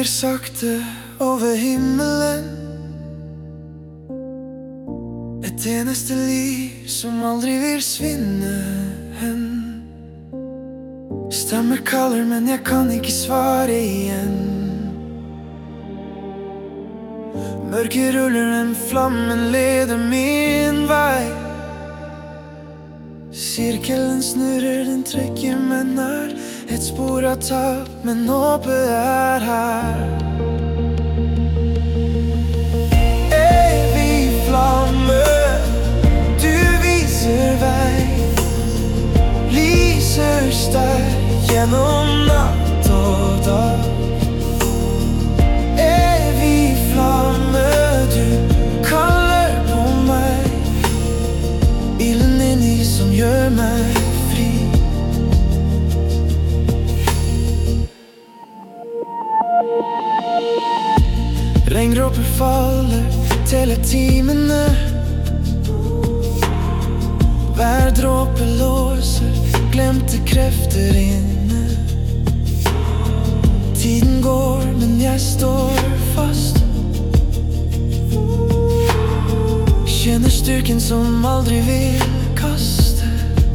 stiger sakte over himmelen. Et eneste liv som aldri vil svinne hen. Stemmer kaller, men jeg kan ikke svare igjen. Mørket ruller, men flammen leder min vei. Sirkelen snurrer, den trekker meg nær. Et spor av tap, men håpet er her. Evig flamme, du viser vei. Lyser sterk gjennom natt og dag. Evig flamme, du kaller på meg. Ilden inni som gjør meg fri. Regndråper faller, teller timene. Hver dråpe låser glemte krefter inne. Tiden går, men jeg står fast. Kjenner styrken som aldri vil kaste.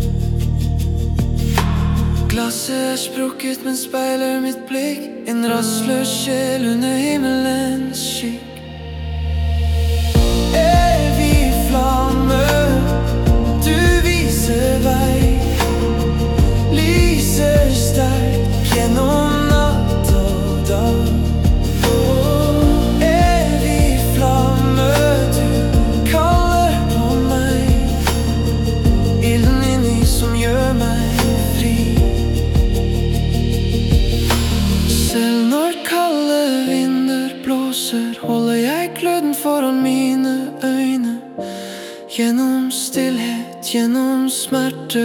Glasset er sprukket, men speiler mitt blikk. En rastløs sjel under himmelens skikk. Evig flamme, du viser vei. Lyser sterk gjennom natt og dag. Evig flamme, du kaller på meg. Ilden inni som gjør meg fri. Selv når kalde vinder blåser, holder jeg gløden foran mine øyne. Gjennom stillhet, gjennom smerte.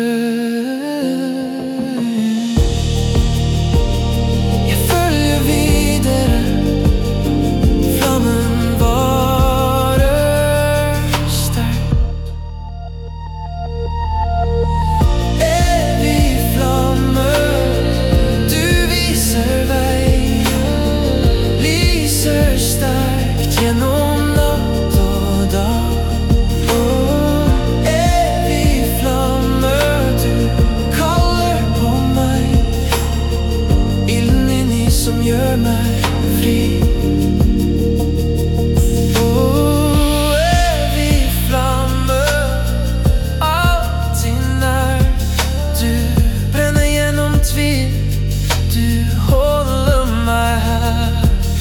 Jeg følger videre, flammen varer sterk. Evig flamme, du viser vei. Lyser sterkt gjennom natt og dag. Som gjør meg fri. Evig flamme, alltid nær. Du brenner gjennom tvil, du holder meg her.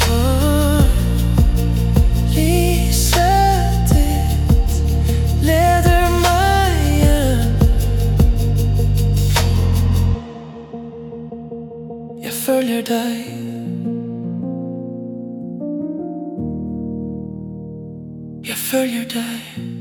Lyset ditt leder meg hjem. Jeg følger deg. Jeg følger deg.